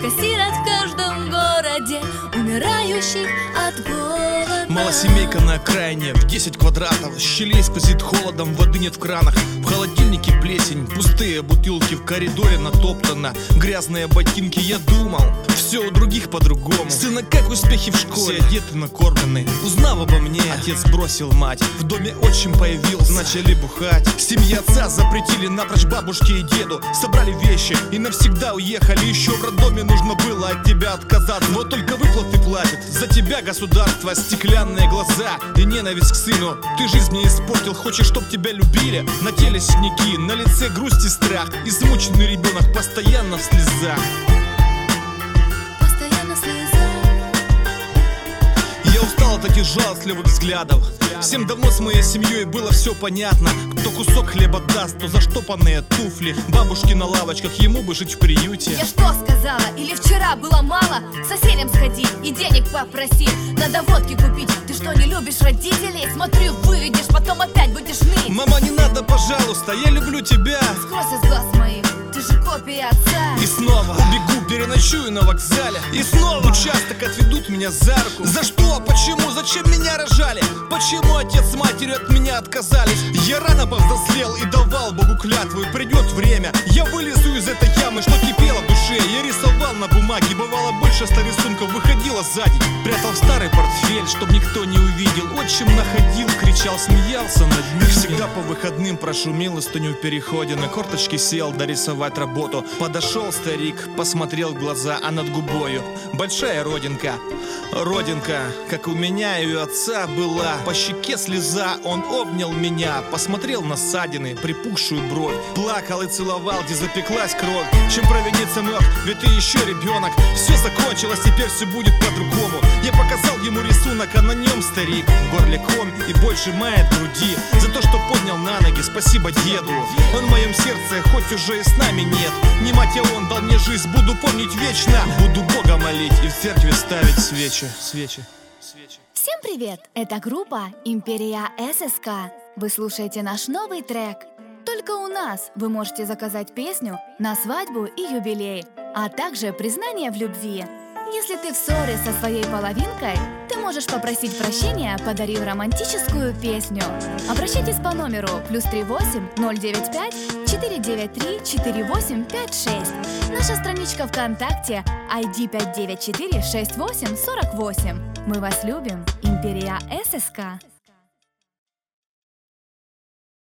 Сколько сирот в каждом городе, умирающих от голода. Малосемейка на окраине, в 10 квадратов. Щелей сквозит холодом, воды нет в кранах. В холодильнике плесень, пустые бутылки. В коридоре натоптано, грязные ботинки. Я думал, все у других по-другому. Сына, как успехи в школе? Все одеты, накормлены. Узнав обо мне, отец бросил мать. В доме отчим появился, начали бухать. Семье отца запретили напрочь бабушке и деду. Собрали вещи и навсегда уехали. Еще в роддоме нужно было от тебя отказаться. Вот только выплаты платят за тебя государство. Стеклянные глаза и ненависть к сыну. Ты жизнь мне испортил, хочешь, чтоб тебя любили. На теле синяки, на лице грусть и страх. Измученный ребенок постоянно в слезах. Я устал от этих жалостливых взглядов. Всем давно с моей семьей было все понятно. Кто кусок хлеба даст, то заштопанные туфли. Бабушки на лавочках, ему бы жить в приюте. Я что сказала? Или вчера было мало? К соседям сходи и денег попроси. Надо водки купить. Ты что, не любишь родителей? Смотри, выведешь, потом опять будешь ныть. Мама, не надо, пожалуйста, я люблю тебя. Скройся с глаз моих, ты же копия отца. И снова убегу, переночую на вокзале. И снова в участок отведут меня за руку. За что? Почему? Зачем меня рожали? Почему отец с матерью от меня отказались? Я рано повзрослел и давал Богу клятву. И придет время, я вылезу из этой ямы, что кипело в душе. Я рисовал на бумаге, бывало больше 100 рисунков выходило сзади. Прятал в старый портфель, чтоб никто не увидел. Отчим находил, кричал, смеялся над ним. Всегда по выходным прошу милостыню в переходе. На корточки сел дорисовать работу. Подошел старик, посмотрел в глаза, а над губою большая родинка. Родинка, как у меня и у отца была. По щеке слеза, он обнял меня. Посмотрел на ссадины, припухшую бровь. Плакал и целовал, где запеклась кровь. Чем провиниться мог, ведь ты еще ребенок. Все закончилось, теперь все будет по-другому. Я показал ему рисунок, а на нем старик. В горле ком и боль сжимает груди. За то, что поднял на ноги, спасибо деду. Он в моем сердце, хоть уже и с нами нет. Не мать, а он дал мне жизнь, буду помнить вечно. Буду Бога молить и в церкви ставить свечи. Всем привет! Это группа Империя ССК. Вы слушаете наш новый трек. Только у нас вы можете заказать песню на свадьбу и юбилей, а также признание в любви. Если ты в ссоре со своей половинкой, ты можешь попросить прощения, подарив романтическую песню. Обращайтесь по номеру +38 095 493 4856. Наша страничка ВКонтакте ID 594 6848. Мы вас любим, Империя ССК.